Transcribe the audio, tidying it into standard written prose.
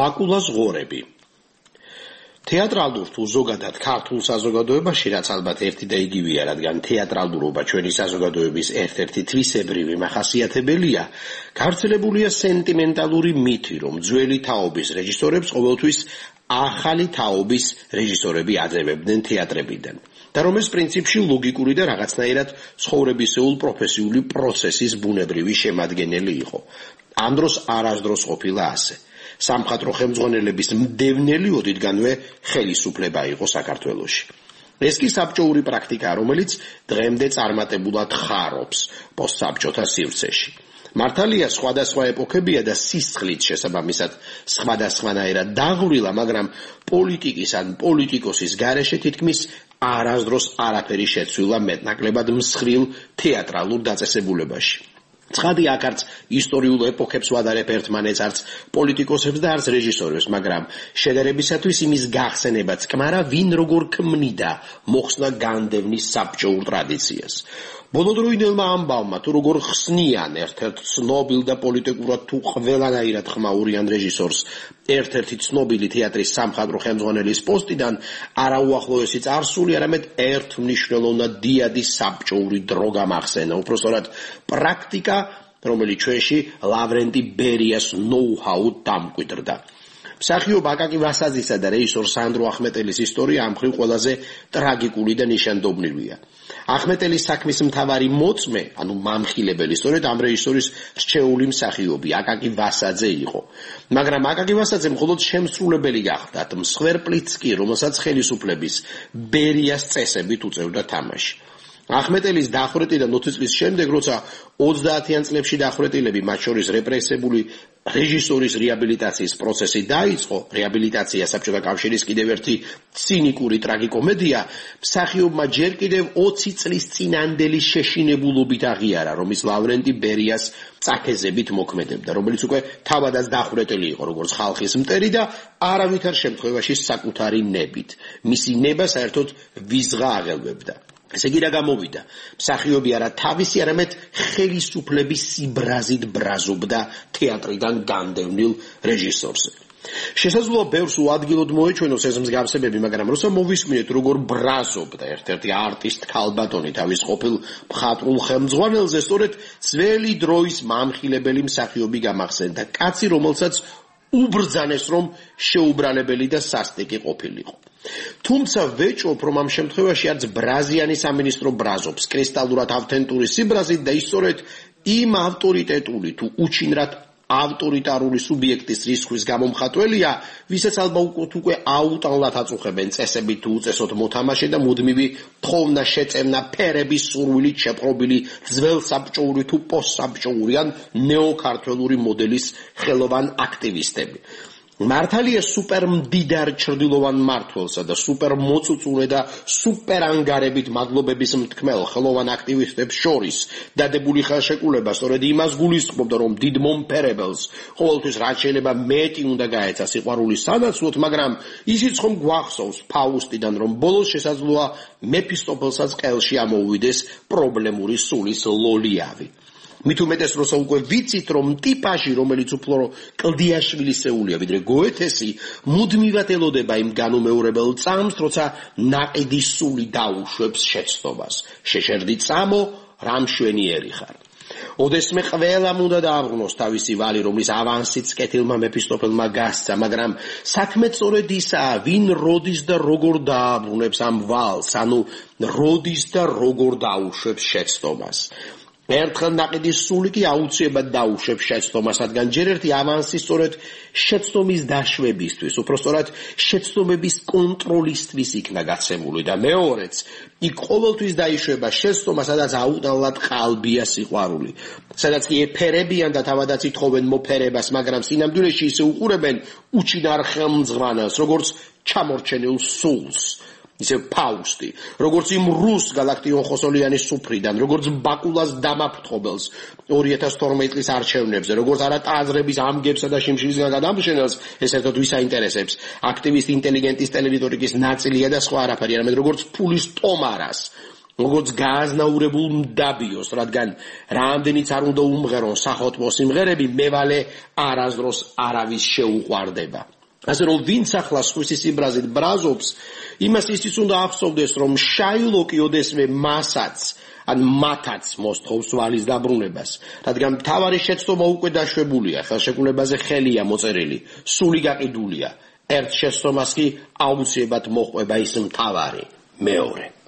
ბაკულას ღორები. თეატრალურ თუ ზოგადად ქართულ საზოგადოებაში, რაც ალბათ ერთი და იგივეა, რადგან თეატრალურობა ჩვენი საზოგადოების ერთ-ერთი თვისებრივი მახასიათებელია, გავრცელებულია სენტიმენტალური მითი, რომ ძველი თაობის რეჟისორებს ყოველთვის ახალი თაობის რეჟისორები აძევებდნენ თეატრებიდან. და რომ ეს პრინციპში ლოგიკური და რაღაცნაირად ცხოვრებისეულ პროფესიული პროცესის ბუნებრივი შემადგენელი იყო. ამ დროს არასდროს ყოფილა ასე. სამხატვრო ხელმძღვანელების მდევნელი ოდითგანვე ხელისუფლება იყო საქართველოში. ეს კი საბჭოური პრაქტიკაა, რომელიც დღემდე წარმატებულად ხარობს პოსტსაბჭოთა სივრცეში. მართალია სხვადასხვა ეპოქებია და სისხლით შესაბამისად სხვადასხვანაირად დაღვრილა, მაგრამ პოლიტიკის ან პოლიტიკოსის გარეშე თითქმის არასდროს არაფერი შეცვლილა მეტნაკლებად მსხვილ თეატრალურ დაწესებულებაში. ცხადია, აქ არც ისტორიულ ეპოქებს ვადარებ ერთმანეთს, არც პოლიტიკოსებს და არც რეჟისორებს, მაგრამ შედარებისათვის იმის გახსენებაც კმარა, ვინ როგორ ქმნიდა მოხსნა განდევნის საბჭოურ ტრადიციას. ბოლოდროინელმა ამბავმა თუ როგორ ხსნიან ერთ-ერთ ცნობილ და პოლიტიკურად თუ ყველანაირად ხმაურიან რეჟისორს ერთ-ერთი ცნობილი თეატრის სამხატვრო ხელმძღვანელის პოსტიდან, არა უახლოესი წარსული, არამედ ერთმნიშვნელოვნად დიადი საბჭოური დრო გამახსენა, უпростоრად პრაქტიკა, რომელიც ჩვენში ლავრენტი ბერიას ნოუ-ჰაუთ დამკვიდრდა. მსახიობ აკაკი ვასაძისა და რეჟისორ სანდრო ახმეტელის ისტორია ამ მხრივ ყველაზე ტრაგიკული და ნიშანდობლივია. ახმეტელის საქმის მთავარი მოწმე, ანუ მამხილებელი, სწორედ ამ რეჟისორის რჩეული მსახიობი აკაკი ვასაძე იყო. მაგრამ აკაკი ვასაძე მხოლოდ შემსრულებელი გახდა, მსხვერპლიც კი, რომელსაც ხელისუფლების ბერიას წესებით უწევდა თამაში. ახმეტელის დახვრეტიდან 20 წლის შემდეგ, როცა 30-იან წლებში დახვრეტილები, მათ შორის რეპრესებული რეჟისორის რეაბილიტაციის პროცესი დაიწყო, რეაბილიტაცია საბჭოთა კავშირის კიდევ ერთი ცინიკური ტრაგიკომედია, მსახიობმა ჯერ კიდევ 20 წლის წინანდელი შეშინებულობით აღიარა, რომ ის ლავრენტი ბერიას წაქეზებით მოქმედებდა, რომელიც უკვე თავადაც დახვრეტილი იყო როგორც ხალხის მტერი და არავითარ შემთხვევაში საკუთარი ნებით. მისი ნება საერთოდ ვიზღა აღელვებდა. ესე იგი რა გამოვიდა? მსახიობი არა თავისი, არამედ ხელისუფლების სიბრაზით ბრაზობდა თეატრიდან განდევნილ რეჟისორზე. შესაძლოა ბევრს უადგილოდ მოეჩვენოს ეს მსგავსებები, მაგრამ როცა მოვისმინეთ როგორ ბრაზობდა ერთ-ერთი არტისტ ქალბატონი თავის ყოფილ მხატვრულ ხელმძღვანელზე, სწორედ ძველი დროის მამხილებელი მსახიობი გამახსენდა, კაცი, რომელსაც უბრძანეს, რომ შეუბრალებელი და სასტიკი ყოფილიყო. თუმცა ვეჭვობ, რომ ამ შემთხვევაში არც ბრაზიანი სამინისტრო ბრაზობს კრისტალურად ავთენტური სიბრაზით და ის სწორედ იმ ავტორიტეტული თუ უჩინრად ავტორიტარული სუბიექტის რისხვის გამომხატველია, ვისაც ალბათ უკვე აუტანლად აწუხებენ წესებით თუ უწესოდ მოთამაშე და მუდმივი თხოვნა შეწევნა ფერების სურვილით შეპყრობილი ძველ საბჭოური თუ პოსტსაბჭოური ან ნეოქართველური მოდელის ხელოვან აქტივისტები. მართალია სუპერ მდიდარ ჩრდილოვან მმართველსა და სუპერ მოწუწულე და სუპერ ანგარებით მადლობების მთქმელ ხელოვან აქტივისტებს შორის დადებული ხელშეკრულება სწორედ იმას გულისხმობდა, რომ დიდ მომფერებელს ყოველთვის რაც შეიძლება მეტი უნდა გაეცა სიყვარულის სანაცვლოდ, მაგრამ ისიც ხომ გვახსოვს ფაუსტიდან, რომ ბოლოს შესაძლოა მეფისტოფელსაც ყელში ამოუვიდეს პრობლემური სულის ლოლიავი. მით უმეტეს, როცა უკვე ვიცით, რომ ტიპაჟი, რომელიც უფრო კლდიაშვილისეულია, ვიდრე გოეთესი, მუდმივად ელოდება იმ განუმეორებელ წამს, როცა ნაყიდის სული დაუშვებს შეცდომას. შეშერდი წამო, რა მშვენიერი ხარ. ოდესმე ყველამ უნდა დააბრუნოს თავისი ვალი, რომლის ავანსიც კეთილმა მეფისტოფელმა გასცა, მაგრამ საქმე სწორედ ისაა, ვინ როდის და როგორ დააბრუნებს ამ ვალს, ანუ როდის და როგორ დაუშვებს შეცდომას. ერთხელ ნაყიდის სული კი აუცილებლად დაუშვებს შეცდომას, რადგან ჯერ ერთი ავანსი სწორედ შეცდომის დაშვებისთვის, უпростоრად შეცდომების კონტროლისთვის იქნა გაცემული და მეორეც, იქ ყოველთვის დაიშვება შეცდომა, სადაც აუტანლად ყალბია სიყვარული, სადაც კი ეფერებიან და თავადაც ითხოვენ მოფერებას, მაგრამ სინამდვილეში ისე უყურებენ უჩინარ ხელმძღვანელს, როგორც ჩამორჩენილ სულს. ისე ფაუსტი, როგორც იმ რუს გალაქტიონ ხოსოლიანის სუფრიდან, როგორც ბაკულას დამაფრთხობელს 2012 წლის არჩევნებზე, როგორც არა ტაძრების ამგებსა და შიმშილისგან გადამშენელს, ეს ერთად ვის აინტერესებს, აქტივისტ ინტელიგენტის ტელევიზორიკის ნაწილია და სხვა არაფერი, არამედ როგორც ფულის ტომარას, როგორც გააზნაურებულ მდაბიოს, რადგან რამდენიც არ უნდა უმღერონ სახოტბო სიმღერები, მევალე არასდროს არავის შეუყვარდება. ასე რომ ვინც ახლა სხვისი სიბრაზით ბრაზობს, იმას ისიც უნდა ახსოვდეს, რომ შაილოკი ოდესმე მასაც ან მათაც მოსთხოვს ვალის დაბრუნებას, რადგან მთავარი შეცდომა უკვე დაშვებულია, ხელშეკრულებაზე ხელია მოწერილი, სული გაყიდულია. ერთ შეცდომას კი აუცილებლად მოჰყვება ის მთავარი, მეორე.